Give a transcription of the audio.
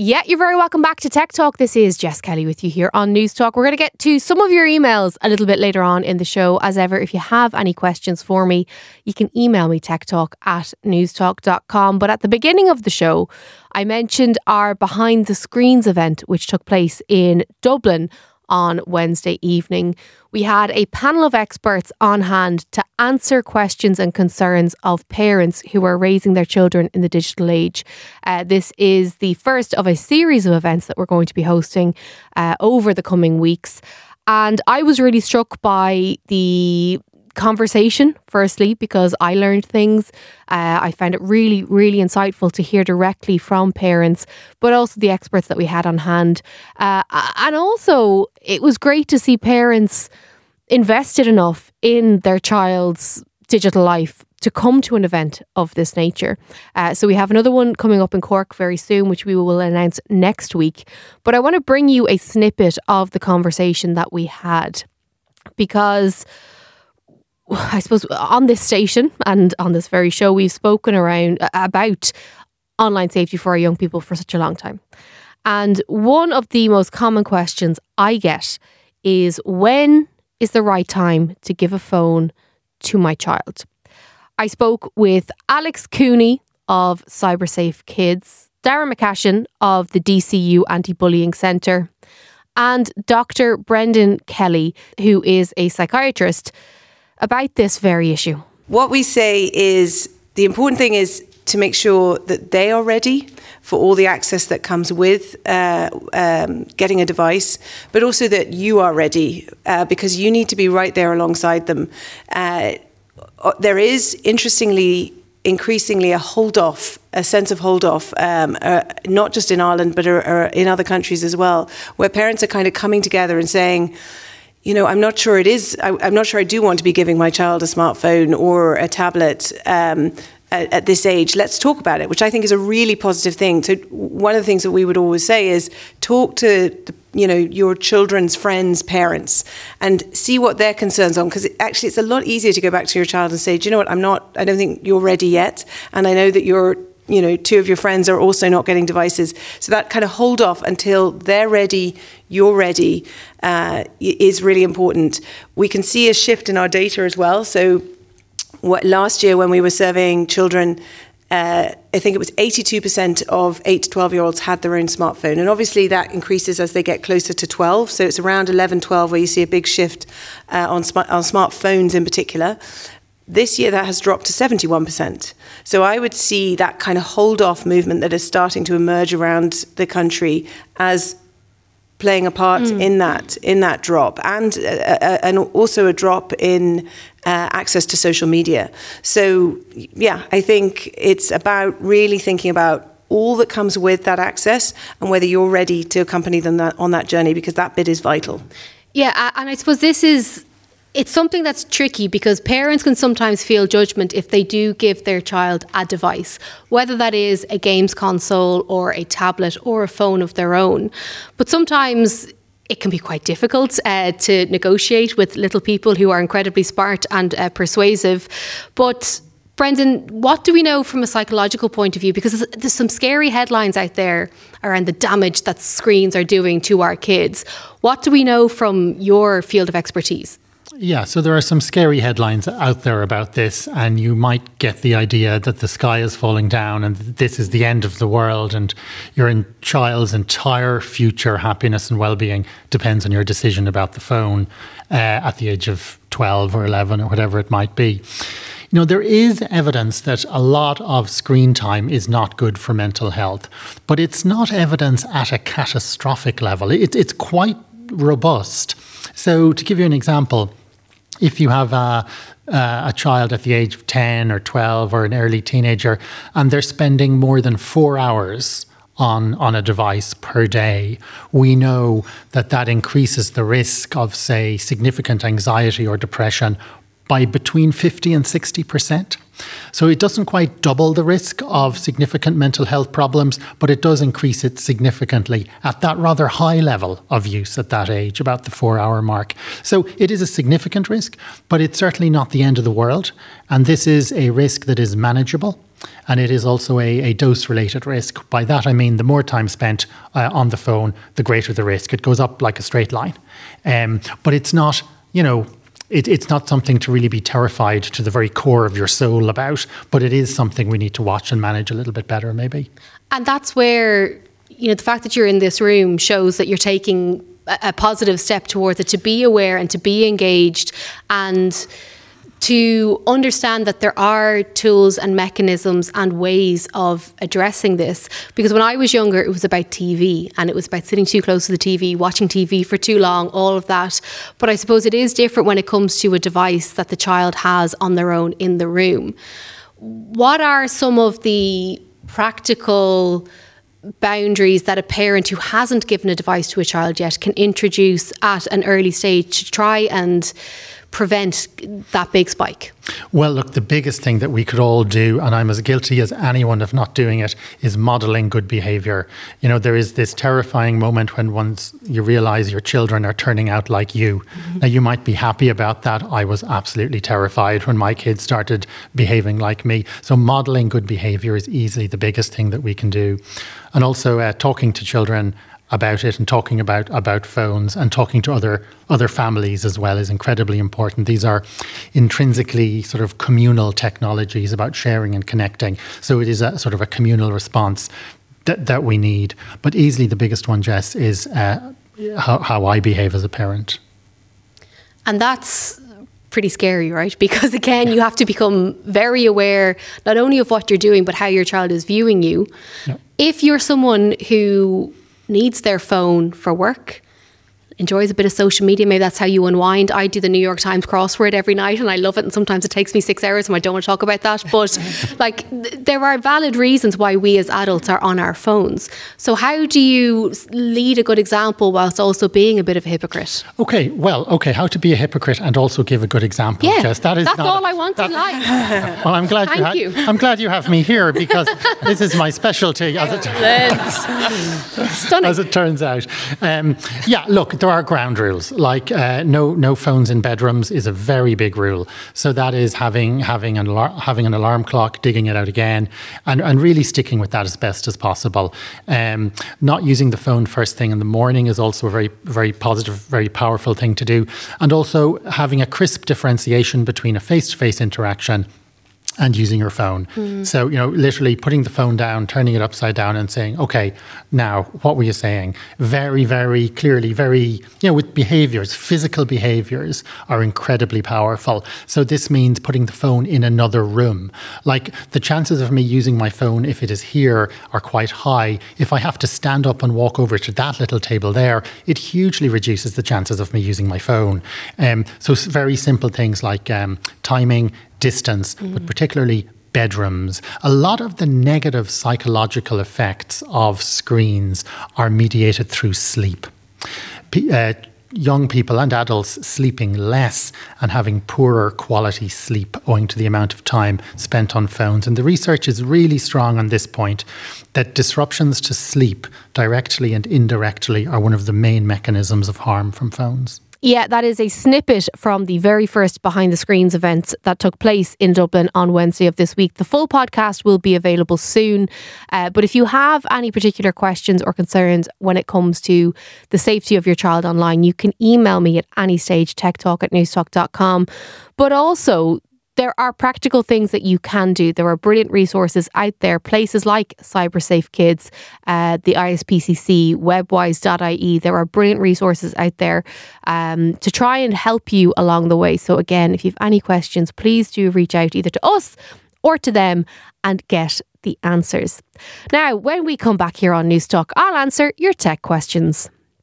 Yeah, you're very welcome back to Tech Talk. This is Jess Kelly with you here on News Talk. We're going to get to some of your emails a little bit later on in the show. As ever, if you have any questions for me, you can email me techtalk@newstalk.com. But at the beginning of the show, I mentioned our Behind the Screens event, which took place in Dublin on Wednesday evening. We had a panel of experts on hand to answer questions and concerns of parents who are raising their children in the digital age. This is the first of a series of events that we're going to be hosting over the coming weeks. And I was really struck by the conversation, firstly, because I learned things. I found it really, really insightful to hear directly from parents, but also the experts that we had on hand. And also, it was great to see parents invested enough in their child's digital life to come to an event of this nature. So we have another one coming up in Cork very soon, which we will announce next week. But I want to bring you a snippet of the conversation that we had, because I suppose on this station and on this very show, we've spoken about online safety for our young people for such a long time. And one of the most common questions I get is, when is the right time to give a phone to my child? I spoke with Alex Cooney of CyberSafe Kids, Darren McCashin of the DCU Anti-Bullying Centre, and Dr. Brendan Kelly, who is a psychiatrist, about this very issue. What we say is the important thing is to make sure that they are ready for all the access that comes with getting a device, but also that you are ready because you need to be right there alongside them. There is, interestingly, increasingly a sense of hold off, not just in Ireland, but in other countries as well, where parents are kind of coming together and saying, you know, I'm not sure I do want to be giving my child a smartphone or a tablet at this age. Let's talk about it, which I think is a really positive thing. So one of the things that we would always say is talk to your children's friends' parents and see what their concerns are, because actually it's a lot easier to go back to your child and say, do you know what, I don't think you're ready yet, and I know that two of your friends are also not getting devices. So that kind of hold off until they're ready, you're ready, is really important. We can see a shift in our data as well. So last year when we were surveying children, I think it was 82% of 8 to 12-year-olds had their own smartphone. And obviously that increases as they get closer to 12. So it's around 11, 12 where you see a big shift on smartphones in particular. This year that has dropped to 71%. So I would see that kind of hold-off movement that is starting to emerge around the country as playing a part in that drop, and also a drop in access to social media. So yeah, I think it's about really thinking about all that comes with that access and whether you're ready to accompany them on that journey, because that bit is vital. Yeah, and I suppose it's something that's tricky, because parents can sometimes feel judgment if they do give their child a device, whether that is a games console or a tablet or a phone of their own. But sometimes it can be quite difficult to negotiate with little people who are incredibly smart and persuasive. But Brendan, what do we know from a psychological point of view? Because there's some scary headlines out there around the damage that screens are doing to our kids. What do we know from your field of expertise? Yeah, so there are some scary headlines out there about this, and you might get the idea that the sky is falling down and this is the end of the world, and your child's entire future happiness and well-being depends on your decision about the phone at the age of 12 or 11 or whatever it might be. You know, there is evidence that a lot of screen time is not good for mental health, but it's not evidence at a catastrophic level. It's quite robust. So to give you an example, if you have a child at the age of 10 or 12 or an early teenager, and they're spending more than 4 hours on a device per day, we know that increases the risk of, say, significant anxiety or depression by between 50 and 60%. So it doesn't quite double the risk of significant mental health problems, but it does increase it significantly at that rather high level of use at that age, about the 4-hour mark. So it is a significant risk, but it's certainly not the end of the world. And this is a risk that is manageable. And it is also a dose-related risk. By that, I mean the more time spent on the phone, the greater the risk. It goes up like a straight line. But it's not, it's not something to really be terrified to the very core of your soul about, but it is something we need to watch and manage a little bit better, maybe. And that's where, the fact that you're in this room shows that you're taking a positive step towards it, to be aware and to be engaged and to understand that there are tools and mechanisms and ways of addressing this. Because when I was younger, it was about TV, and it was about sitting too close to the TV, watching TV for too long, all of that. But I suppose it is different when it comes to a device that the child has on their own in the room. What are some of the practical boundaries that a parent who hasn't given a device to a child yet can introduce at an early stage to try and prevent that big spike? Well, look, the biggest thing that we could all do, and I'm as guilty as anyone of not doing it, is modelling good behaviour. There is this terrifying moment when once you realise your children are turning out like you. Mm-hmm. Now, you might be happy about that. I was absolutely terrified when my kids started behaving like me. So modelling good behaviour is easily the biggest thing that we can do. And also talking to children about it and talking about phones and talking to other families as well is incredibly important. These are intrinsically sort of communal technologies about sharing and connecting. So it is a sort of a communal response that we need. But easily the biggest one, Jess, is how I behave as a parent. And that's pretty scary, right? Because again, you have to become very aware not only of what you're doing, but how your child is viewing you. Yeah. If you're someone who needs their phone for work, enjoys a bit of social media, maybe that's how you unwind. I do the New York Times crossword every night and I love it, and sometimes it takes me 6 hours and I don't want to talk about that, but there are valid reasons why we as adults are on our phones. So how do you lead a good example whilst also being a bit of a hypocrite? Okay, how to be a hypocrite and also give a good example. Yeah, Jess, that's all I want in life. Well, I'm glad I'm glad you have me here, because this is my specialty as it turns out. Look, there are ground rules, like no phones in bedrooms is a very big rule. So that is having an alarm clock, digging it out again, and really sticking with that as best as possible. Not using the phone first thing in the morning is also a very, very positive, very powerful thing to do. And also having a crisp differentiation between a face-to-face interaction and using your phone. So, literally putting the phone down, turning it upside down and saying, okay, now, what were you saying? Very, very clearly, with behaviours, physical behaviours are incredibly powerful. So this means putting the phone in another room. Like, the chances of me using my phone, if it is here, are quite high. If I have to stand up and walk over to that little table there, it hugely reduces the chances of me using my phone. So very simple things like timing, distance, but particularly bedrooms. A lot of the negative psychological effects of screens are mediated through sleep. Young people and adults sleeping less and having poorer quality sleep owing to the amount of time spent on phones. And the research is really strong on this point, that disruptions to sleep directly and indirectly are one of the main mechanisms of harm from phones. Yeah, that is a snippet from the very first Behind the Screens event that took place in Dublin on Wednesday of this week. The full podcast will be available soon. But if you have any particular questions or concerns when it comes to the safety of your child online, you can email me at any stage, techtalk@newstalk.com. But also, there are practical things that you can do. There are brilliant resources out there, places like CyberSafe Kids, the ISPCC, webwise.ie. There are brilliant resources out there to try and help you along the way. So again, if you have any questions, please do reach out either to us or to them and get the answers. Now, when we come back here on Newstalk, I'll answer your tech questions.